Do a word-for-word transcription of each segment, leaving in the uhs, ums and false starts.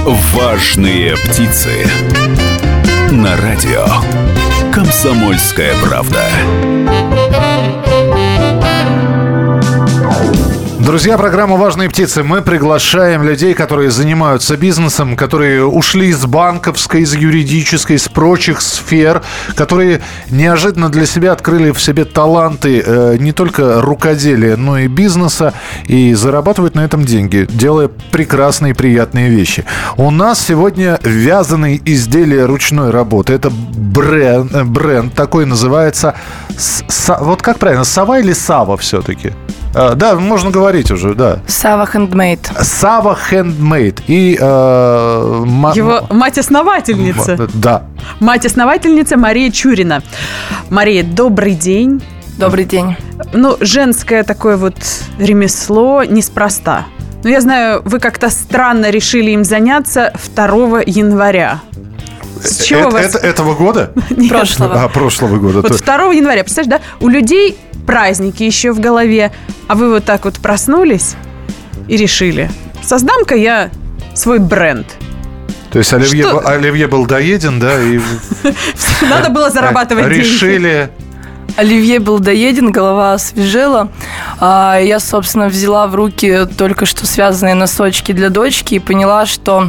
Важные птицы. На радио «Комсомольская правда». Друзья, программа «Важные птицы». Мы приглашаем людей, которые занимаются бизнесом, которые ушли из банковской, из юридической, из прочих сфер, которые неожиданно для себя открыли в себе таланты э, не только рукоделия, но и бизнеса, и зарабатывают на этом деньги, делая прекрасные и приятные вещи. У нас сегодня вязаные изделия ручной работы. Это бренд, бренд такой называется. С, вот как правильно, Сава или Сава все-таки? А, да, можно говорить уже, да. Сава Handmade. Сава Handmade. И э, ма- его мать-основательница. М- да. Мать-основательница Мария Чурина. Мария, добрый день. Добрый день. Ну, женское такое вот ремесло неспроста. Но я знаю, вы как-то странно решили им заняться второго января. С чего это, вас... это, этого года? Прошлого. А, прошлого года. Вот второго января, представляешь, да? У людей праздники еще в голове, а вы вот так вот проснулись и решили: создам-ка я свой бренд. То есть Оливье, Что? Оливье был доеден, да? И... Надо было зарабатывать деньги. Решили... Оливье был доеден, голова освежела. Я, собственно, взяла в руки только что связанные носочки для дочки и поняла, что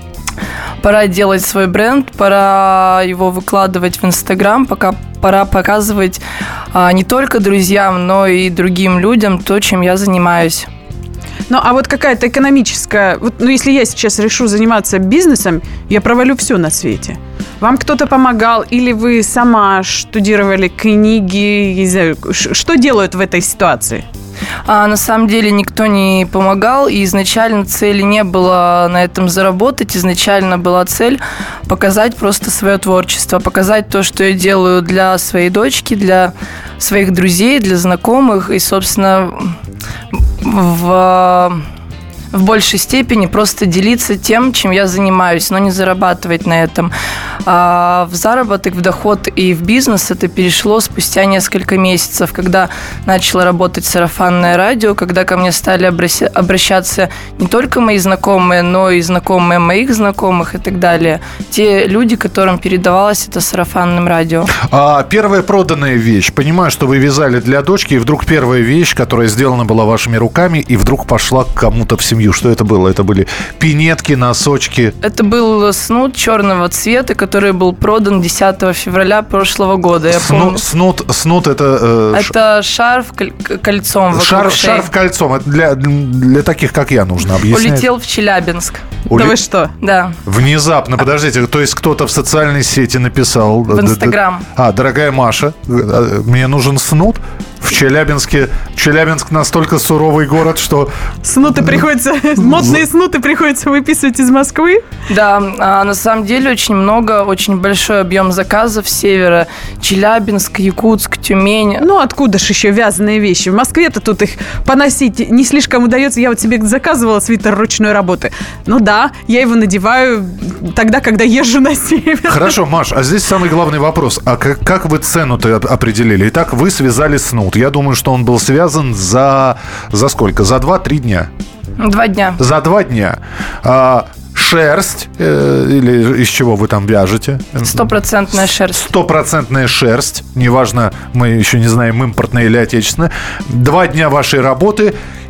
пора делать свой бренд, пора его выкладывать в Инстаграм, пока пора показывать а, не только друзьям, но и другим людям то, чем я занимаюсь. Ну, а вот какая-то экономическая... Вот, ну, если я сейчас решу заниматься бизнесом, я провалю все на свете. Вам кто-то помогал? Или вы сама штудировали книги? Не знаю, что делают в этой ситуации? А на самом деле никто не помогал, и изначально цели не было на этом заработать. Изначально была цель показать просто свое творчество, показать то, что я делаю для своей дочки, для своих друзей, для знакомых, и, собственно, в... в большей степени просто делиться тем, чем я занимаюсь, но не зарабатывать на этом. А в заработок, в доход и в бизнес это перешло спустя несколько месяцев, когда начало работать сарафанное радио, когда ко мне стали обращаться не только мои знакомые, но и знакомые моих знакомых и так далее. Те люди, которым передавалось это сарафанным радио. А первая проданная вещь. Понимаю, что вы вязали для дочки, и вдруг первая вещь, которая сделана была вашими руками, и вдруг пошла к кому-то в семью. Что это было? Это были пинетки, носочки? Это был снуд черного цвета, который был продан десятого февраля прошлого года. Я Сну, помню. Снуд, снуд это... Э, это шарф кольцом вокруг шар, шеи. Шарф кольцом. Это для, для таких, как я, нужно объяснять. Улетел в Челябинск. Ули... Да вы что? Да. Внезапно, подождите, то есть кто-то в социальной сети написал... В Инстаграм. А, дорогая Маша, мне нужен снуд. В Челябинске. Челябинск настолько суровый город, что... Снуты приходится... Модные снуты приходится выписывать из Москвы? Да, а на самом деле очень много, очень большой объем заказов с севера. Челябинск, Якутск, Тюмень. Ну, откуда же еще вязаные вещи? В Москве-то тут их поносить не слишком удается. Я вот себе заказывала свитер ручной работы. Ну да, я его надеваю тогда, когда езжу на север. Хорошо, Маш, а здесь самый главный вопрос. А как, как вы цену-то определили? Итак, вы связали снуд. Я думаю, что он был связан за... За сколько? За два-три дня? Два дня. За два дня. А, шерсть, э, или из чего вы там вяжете? Стопроцентная шерсть. Стопроцентная шерсть. Неважно, мы еще не знаем, импортная или отечественная. Два дня вашей работы.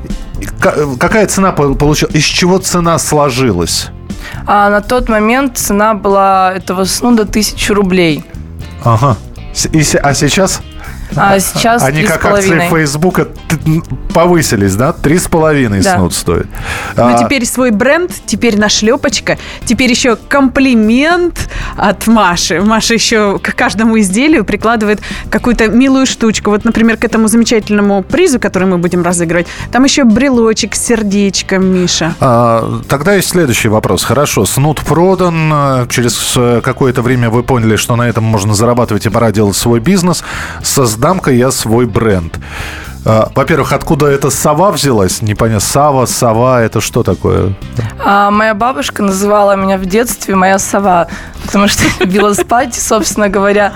Какая цена получилась? Из чего цена сложилась? А на тот момент цена была этого снуда тысячу рублей. Ага. И, а сейчас... А сейчас они три с как акции половиной. Фейсбука повысились, да? Три с половиной Да. снуд стоит. Ну, А, теперь свой бренд, теперь нашлепочка, теперь еще комплимент от Маши. Маша еще к каждому изделию прикладывает какую-то милую штучку. Вот, например, к этому замечательному призу, который мы будем разыгрывать, там еще брелочек с сердечком, Миша. а, тогда есть следующий вопрос. Хорошо, снуд продан. Через какое-то время вы поняли, что на этом можно зарабатывать и пора делать свой бизнес. Создам-ка я свой бренд. Во-первых, откуда эта сова взялась? Непонятно. Сава, сова, это что такое? А, моя бабушка называла меня в детстве моя сова, потому что я любила спать. И, собственно говоря,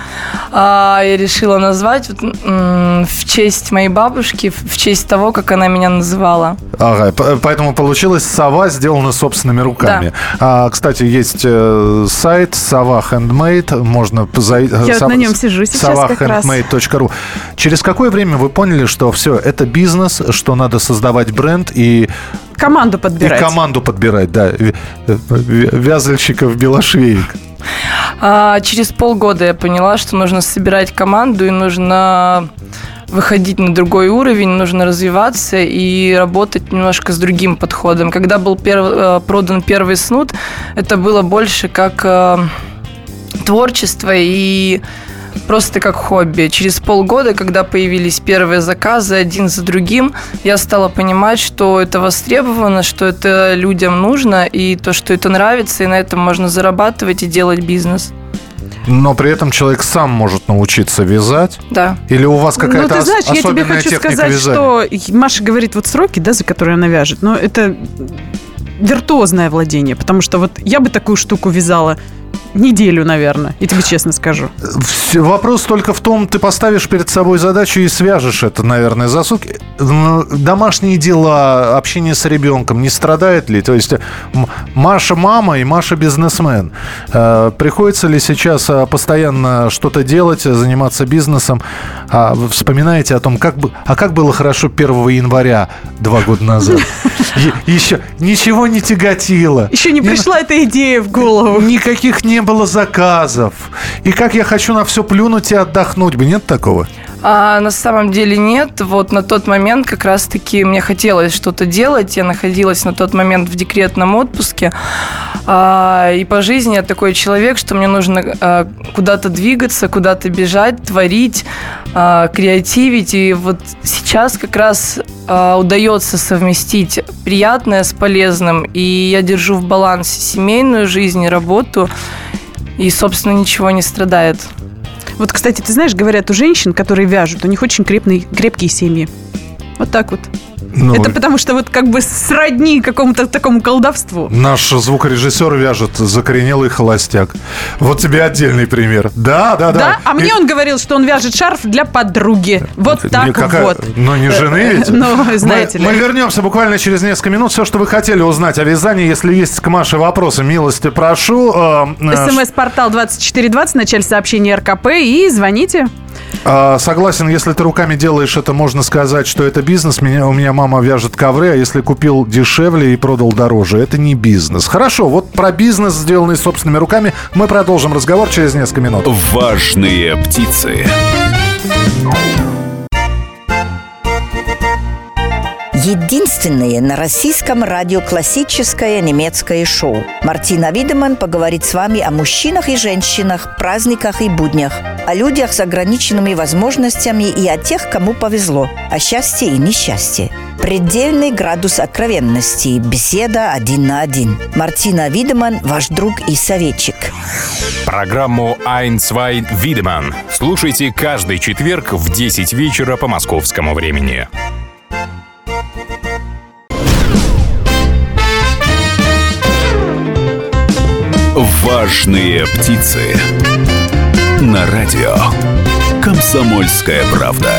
я решила назвать вот, в честь моей бабушки, в честь того, как она меня называла. Ага, поэтому получилась сова, сделана собственными руками. Да. А, кстати, есть сайт Сова Handmade, можно зайти. Я сов... на нем сижу сейчас сова как раз. хендмейд точка ру. Через какое время вы поняли, что все, это бизнес, что надо создавать бренд и... Команду подбирать. И команду подбирать, да. Вязальщиков белошвеек. А, через полгода я поняла, что нужно собирать команду и нужно выходить на другой уровень, нужно развиваться и работать немножко с другим подходом. Когда был перв... продан первый снуд, это было больше как э, творчество и просто как хобби. Через полгода, когда появились первые заказы один за другим, я стала понимать, что это востребовано, что это людям нужно, и то, что это нравится, и на этом можно зарабатывать и делать бизнес. Но при этом человек сам может научиться вязать? Да. Или у вас какая-то ну, ты знаешь, ос- особенная я тебе хочу техника сказать, вязания? Что Маша говорит вот сроки, да, за которые она вяжет, но это виртуозное владение, потому что вот я бы такую штуку вязала неделю, наверное, я тебе честно скажу. Вопрос только в том, ты поставишь перед собой задачу и свяжешь это, наверное, за сутки. Домашние дела, общение с ребенком не страдает ли? То есть Маша мама и Маша бизнесмен. Приходится ли сейчас постоянно что-то делать, заниматься бизнесом? Вспоминаете о том, как, бы, а как было хорошо первого января два года назад? Еще ничего не тяготило. Еще не пришла эта идея в голову. Никаких не было заказов. И как я хочу на все плюнуть и отдохнуть бы. Нет такого? А на самом деле нет. Вот на тот момент как раз-таки мне хотелось что-то делать. Я находилась на тот момент в декретном отпуске. А, и по жизни я такой человек, что мне нужно а, куда-то двигаться, куда-то бежать, творить, а, креативить. И вот сейчас как раз а, удается совместить приятное с полезным. И я держу в балансе семейную жизнь и работу. И, собственно, ничего не страдает. Вот, кстати, ты знаешь, говорят, у женщин, которые вяжут, у них очень крепкие, крепкие семьи. Вот так вот. Ну, это потому что вот как бы сродни какому-то такому колдовству. Наш звукорежиссер вяжет закоренелый холостяк. Вот тебе отдельный пример. Да, да, да. Да? А мне он говорил, что он вяжет шарф для подруги. Вот так Какая... вот. Но не жены ведь? Ну, знаете ли. Мы вернемся буквально через несколько минут. Все, что вы хотели узнать о вязании, если есть к Маше вопросы, милости прошу. СМС-портал двадцать четыре двадцать, в начале сообщения РКП, и звоните. Согласен, если ты руками делаешь это, можно сказать, что это бизнес. Меня, у меня мама вяжет ковры, а если купил дешевле и продал дороже, это не бизнес. Хорошо, вот про бизнес, сделанный собственными руками, мы продолжим разговор через несколько минут. Важные птицы. Единственное на российском радио классическое немецкое шоу. Мартина Видеман поговорит с вами о мужчинах и женщинах, праздниках и буднях, о людях с ограниченными возможностями и о тех, кому повезло, о счастье и несчастье. Предельный градус откровенности. Беседа один на один. Мартина Видеман, ваш друг и советчик. Программу «Ein, zwei, Видеман» слушайте каждый четверг в десять вечера по московскому времени. Важные птицы. На радио «Комсомольская правда».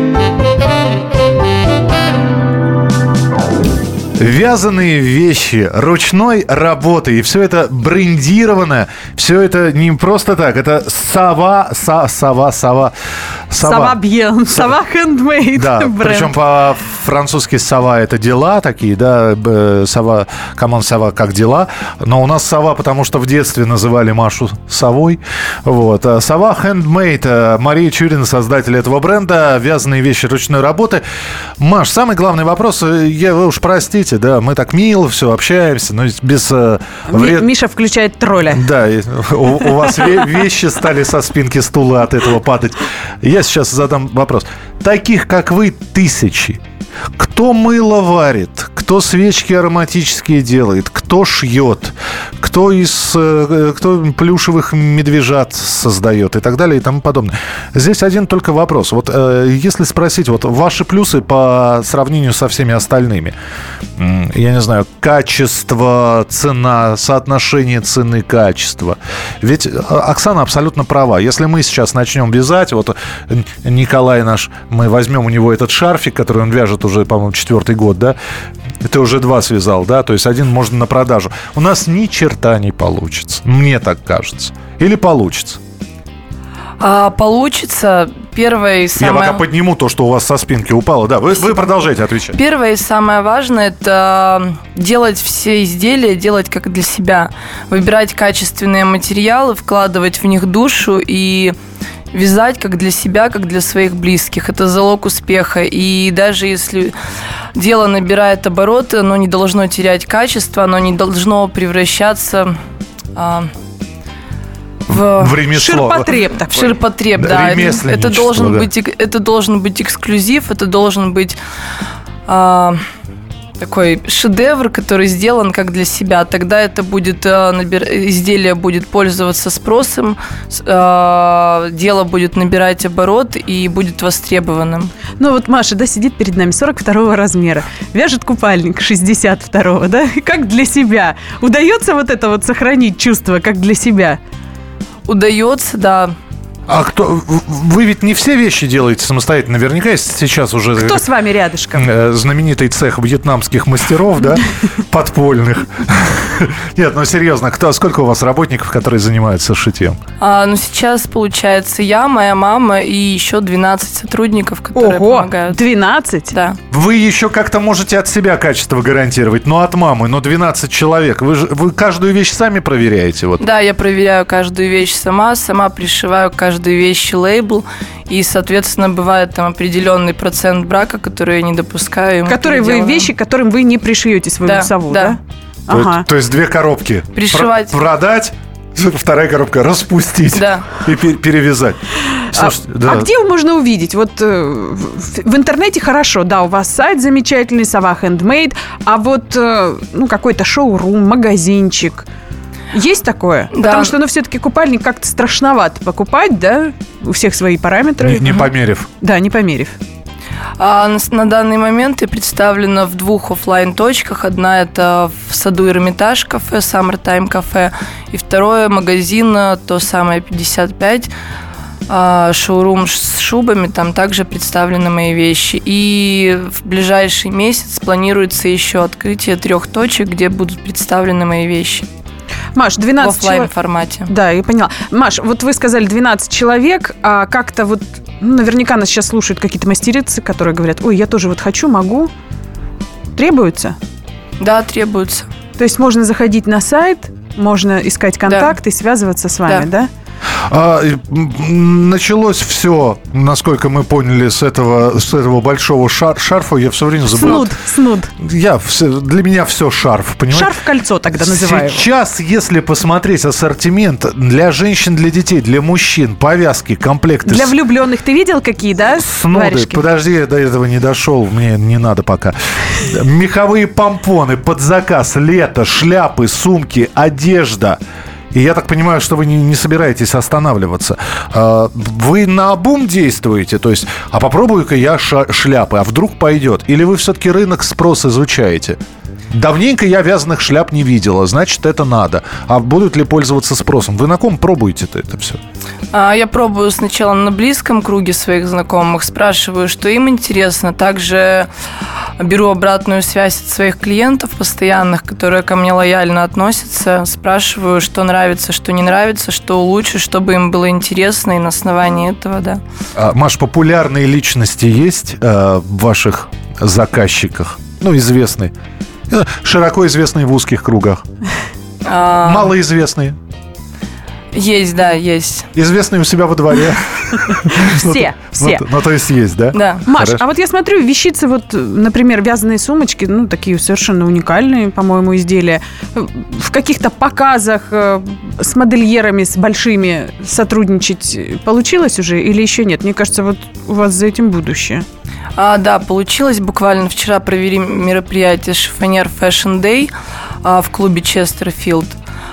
Вязаные вещи ручной работы. И все это брендировано. Все это не просто так. Это сова, со, сова, сова. Сова бьен, сова хендмейд. Да, причем по-французски сова это дела такие, да, сова, камон, сова, как дела. Но у нас сова, потому что в детстве называли Машу совой. Вот. Сова Handmade. Мария Чурина, создатель этого бренда. Вязаные вещи ручной работы. Маш, самый главный вопрос, я, вы уж простите, да, мы так мило все общаемся, но без э, вред... Миша включает тролля. Да, у, у вас вещи стали со спинки стула от этого падать. Я сейчас задам вопрос. Таких, как вы, тысячи. Кто мыло варит, кто свечки ароматические делает, кто шьет, кто из кто плюшевых медвежат создает и так далее и тому подобное. Здесь один только вопрос. Вот если спросить, вот ваши плюсы по сравнению со всеми остальными, я не знаю, качество, цена, соотношение цены, качества. Ведь Оксана абсолютно права. Если мы сейчас начнем вязать, вот Николай наш, мы возьмем у него этот шарфик, который он вяжет уже, по-моему, четвертый год, да? Ты уже два связал, да? То есть один можно на продажу. У нас ни черта не получится. Мне так кажется. Или получится? А, получится. Первое и самое... Я пока подниму то, что у вас со спинки упало. Да, вы, вы продолжайте отвечать. Первое и самое важное – это делать все изделия, делать как для себя. Выбирать качественные материалы, вкладывать в них душу и вязать как для себя, как для своих близких. Это залог успеха. И даже если дело набирает обороты, оно не должно терять качество, оно не должно превращаться... В, в ремесло. Ширпотреб такой. Ширпотреб, да. Это, это, должен да. быть, это должен быть эксклюзив, это должен быть а, такой шедевр, который сделан как для себя. Тогда это будет а, набир, изделие будет пользоваться спросом, а, дело будет набирать оборот и будет востребованным. Ну вот Маша, да, сидит перед нами сорок второго размера, вяжет купальник шестьдесят второго, да, как для себя. Удается вот это вот сохранить чувство как для себя? Удается, да. А кто... Вы ведь не все вещи делаете самостоятельно. Наверняка сейчас уже... Кто с вами рядышком? Знаменитый цех вьетнамских мастеров, да? Подпольных. Нет, ну серьезно, кто, сколько у вас работников, которые занимаются шитьем? А, ну сейчас, получается, я, моя мама и еще двенадцать сотрудников, которые Ого, помогают. двенадцать? Да. Вы еще как-то можете от себя качество гарантировать, но от мамы, но двенадцать человек. Вы, же, вы каждую вещь сами проверяете? Вот. Да, я проверяю каждую вещь сама, сама пришиваю каждую вещь лейбл, и, соответственно, бывает там определенный процент брака, который я не допускаю. Которые вы, вещи, которым вы не пришьете свою да, сову, да? да? То, Ага. то есть две коробки. Пришивать. Про- продать, вторая коробка распустить да. и пер- перевязать. Слушайте, а, да. а где можно увидеть? Вот э, в, в интернете хорошо, да, у вас сайт замечательный, Сова Handmade, а вот э, ну, какой-то шоурум, магазинчик. Есть такое? Да. Потому что, ну, все-таки купальник как-то страшновато покупать, да? У всех свои параметры. Не, не померив. Да, не померив. А на, на данный момент я представлена в двух офлайн-точках. Одна – это в саду Эрмитаж кафе, Summertime кафе. И второе – магазин, то самое пятьдесят пять, а, шоурум с шубами. Там также представлены мои вещи. И в ближайший месяц планируется еще открытие трех точек, где будут представлены мои вещи. Маш, двенадцать в офлайн формате. Да, я поняла. Маш, вот вы сказали двенадцать человек, а как-то вот, ну, наверняка нас сейчас слушают какие-то мастерицы, которые говорят, ой, я тоже вот хочу, могу. Требуется? Да, требуется. То есть можно заходить на сайт, можно искать контакты, да, и связываться с вами, да? Да. А, началось все, насколько мы поняли, с этого, с этого большого шар, шарфа. Я все время забыл. Снуд, снуд. Я, все, для меня все шарф, понимаете? Шарф-кольцо тогда называю. Сейчас, если посмотреть ассортимент для женщин, для детей, для мужчин, повязки, комплекты. Для влюбленных ты видел какие, да? Снуды. Варежки? Подожди, я до этого не дошел, мне не надо пока. Меховые помпоны под заказ, лето, шляпы, сумки, одежда. И я так понимаю, что вы не, не собираетесь останавливаться. Вы наобум действуете? То есть, а попробую-ка я ша- шляпы, а вдруг пойдет? Или вы все-таки рынок спроса изучаете? Давненько я вязаных шляп не видела, значит, это надо. А будут ли пользоваться спросом? Вы на ком пробуете-то это все? Я пробую сначала на близком круге своих знакомых, спрашиваю, что им интересно. Также беру обратную связь от своих клиентов постоянных, которые ко мне лояльно относятся. Спрашиваю, что нравится, что не нравится, что улучшить, чтобы им было интересно. И на основании этого, да. А, Маш, популярные личности есть э, в ваших заказчиках? Ну, известные. Широко известные в узких кругах. А... Малоизвестные. Есть, да, есть. Известные у себя во дворе. Все, все. Ну, то есть есть, да? Да. Маш, а вот я смотрю, вещицы, вот, например, вязаные сумочки, ну, такие совершенно уникальные, по-моему, изделия. В каких-то показах с модельерами, с большими сотрудничать получилось уже или еще нет? Мне кажется, вот у вас за этим будущее. А, да, получилось. Буквально вчера провели мероприятие «Шифонер Fashion Day» а, в клубе Честерфилд.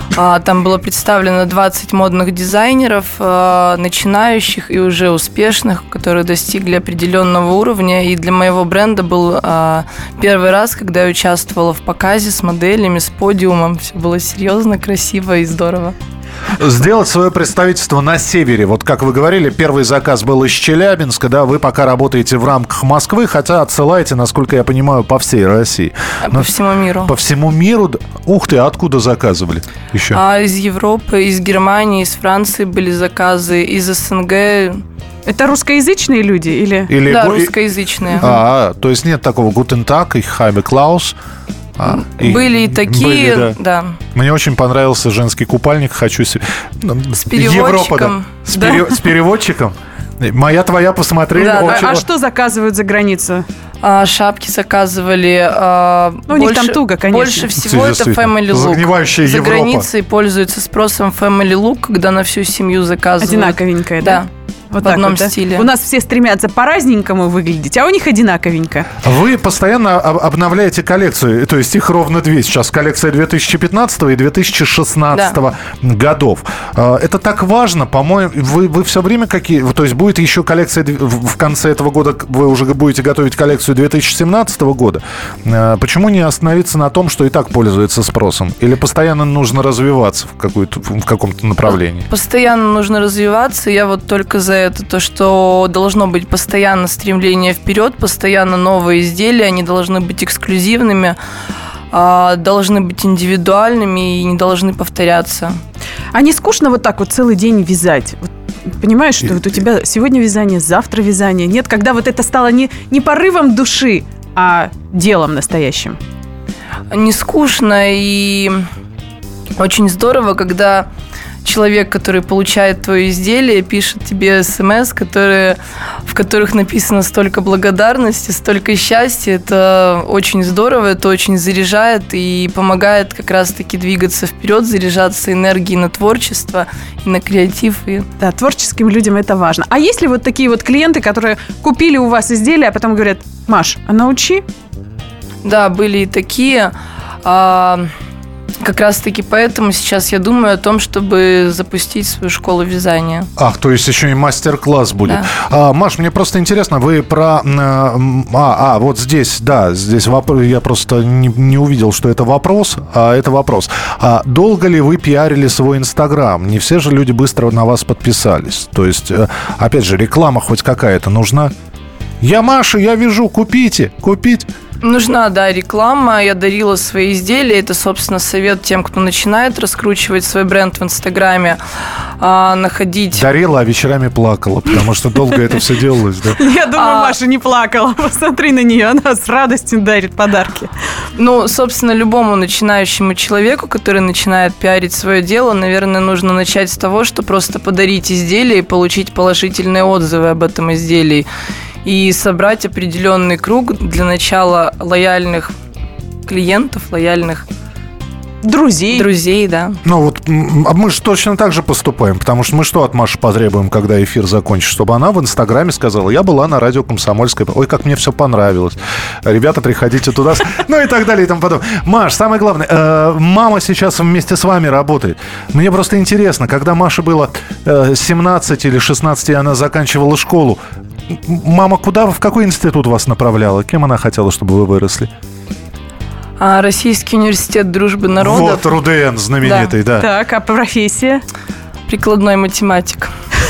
Там было представлено двадцать модных дизайнеров, начинающих и уже успешных, которые достигли определенного уровня. И для моего бренда был первый раз, когда я участвовала в показе с моделями, с подиумом. Все было серьезно, красиво и здорово. Сделать свое представительство на севере. Вот как вы говорили, первый заказ был из Челябинска, да, вы пока работаете в рамках Москвы, хотя отсылаете, насколько я понимаю, по всей России. Но по всему миру. По всему миру? Ух ты, откуда заказывали еще? А, из Европы, из Германии, из Франции были заказы, из СНГ. Это русскоязычные люди или? или да, го... русскоязычные. А, то есть нет такого «Guten Tag», «Ich habe Klaus». А, были и такие, были, да. да. Мне очень понравился женский купальник. Хочу себе... С переводчиком. Европа, да. С, да. пере... С переводчиком. Моя, твоя посмотрели. Да, очень... а, а что заказывают за границу? А, шапки заказывали. А, ну, у больше, них там туго, конечно. Больше всего это family look. Загнивающая за Европа. Границей пользуется спросом family look, когда на всю семью заказывают. Одинаковенькая, да? Да. Вот в одном вот, да? стиле. У нас все стремятся по-разненькому выглядеть, а у них одинаковенько. Вы постоянно обновляете коллекцию, то есть их ровно две. Сейчас коллекция две тысячи пятнадцатого и две тысячи шестнадцатого да. годов. Это так важно, по-моему. Вы, вы все время какие... То есть будет еще коллекция в конце этого года, вы уже будете готовить коллекцию две тысячи семнадцатого года. Почему не остановиться на том, что и так пользуется спросом? Или постоянно нужно развиваться в, какую-то, в каком-то направлении? Постоянно нужно развиваться. Я вот только за это то, что должно быть постоянно стремление вперед, постоянно новые изделия, они должны быть эксклюзивными, должны быть индивидуальными и не должны повторяться. А не скучно вот так вот целый день вязать? Вот, понимаешь, что вот у тебя сегодня вязание, завтра вязание? Нет, когда вот это стало не, не порывом души, а делом настоящим? Не скучно и очень здорово, когда человек, который получает твое изделие, пишет тебе смс, которые, в которых написано столько благодарности, столько счастья. Это очень здорово, это очень заряжает и помогает как раз-таки двигаться вперед, заряжаться энергией на творчество и на креатив. И... Да, творческим людям это важно. А есть ли вот такие вот клиенты, которые купили у вас изделие, а потом говорят: Маш, а научи? Да, были и такие. Как раз-таки поэтому сейчас я думаю о том, чтобы запустить свою школу вязания. Ах, то есть еще и мастер-класс будет. Да. А, Маш, мне просто интересно, вы про... А, а вот здесь, да, здесь вопрос, я просто не, не увидел, что это вопрос, а это вопрос. А долго ли вы пиарили свой Инстаграм? Не все же люди быстро на вас подписались. То есть, опять же, реклама хоть какая-то нужна? Я Маша, я вяжу, купите, купить. Нужна, да, реклама. Я дарила свои изделия. Это, собственно, совет тем, кто начинает раскручивать свой бренд в Инстаграме, а, находить... Дарила, а вечерами плакала, потому что долго это все делалось, да? Я думаю, Маша не плакала. Посмотри на нее, она с радостью дарит подарки. Ну, собственно, любому начинающему человеку, который начинает пиарить свое дело, наверное, нужно начать с того, что просто подарить изделие и получить положительные отзывы об этом изделии. И собрать определенный круг для начала лояльных клиентов, лояльных друзей. Друзей, да. Ну вот мы же точно так же поступаем, потому что мы что от Маши потребуем, когда эфир закончится? Чтобы она в Инстаграме сказала: я была на радио «Комсомольская». Ой, как мне все понравилось. Ребята, приходите туда. Ну и так далее и тому подобное. Маш, самое главное, мама сейчас вместе с вами работает. Мне просто интересно, когда Маше было семнадцать или шестнадцать, и она заканчивала школу, мама куда, в какой институт вас направляла? Кем она хотела, чтобы вы выросли? А, Российский университет дружбы народов. Вот РУДН знаменитый, да. да. Так, а профессия? Прикладной математик.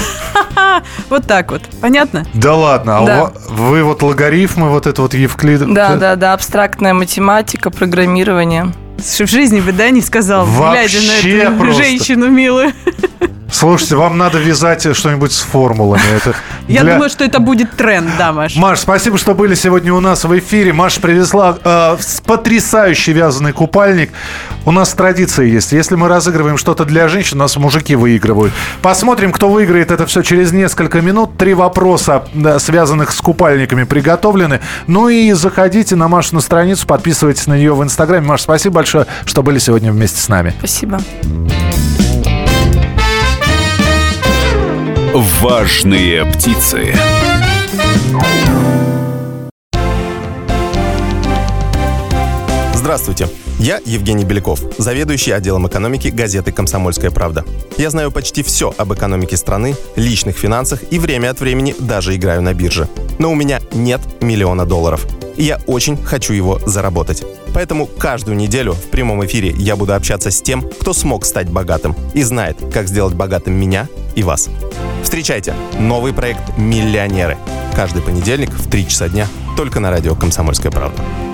Вот так вот. Понятно? Да ладно, а да. у, вы вот логарифмы, вот это вот Евклид... Да, да, да, абстрактная математика, программирование. В жизни бы, да, не сказал, вообще глядя на эту просто. Женщину милую. Слушайте, вам надо вязать что-нибудь с формулами. Это Я для... думаю, что это будет тренд, да, Маш. Маш, спасибо, что были сегодня у нас в эфире. Маша привезла э, потрясающий вязаный купальник. У нас традиция есть. Если мы разыгрываем что-то для женщин, у нас мужики выигрывают. Посмотрим, кто выиграет это все через несколько минут. Три вопроса, да, связанных с купальниками, приготовлены. Ну и заходите на Машину страницу, подписывайтесь на нее в Инстаграме. Маш, спасибо большое, что были сегодня вместе с нами. Спасибо. Важные птицы. Здравствуйте, я Евгений Беляков, заведующий отделом экономики газеты «Комсомольская правда». Я знаю почти все об экономике страны, личных финансах и время от времени даже играю на бирже. Но у меня нет миллиона долларов, и я очень хочу его заработать. Поэтому каждую неделю в прямом эфире я буду общаться с тем, кто смог стать богатым и знает, как сделать богатым меня и вас. Встречайте новый проект «Миллионеры». Каждый понедельник в три часа дня только на радио «Комсомольская правда».